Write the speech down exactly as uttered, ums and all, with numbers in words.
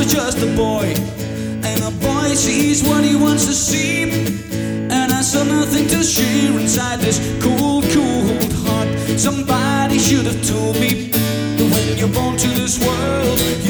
was just a boy, and a boy sees what he wants to see, and I saw nothing to share inside this cold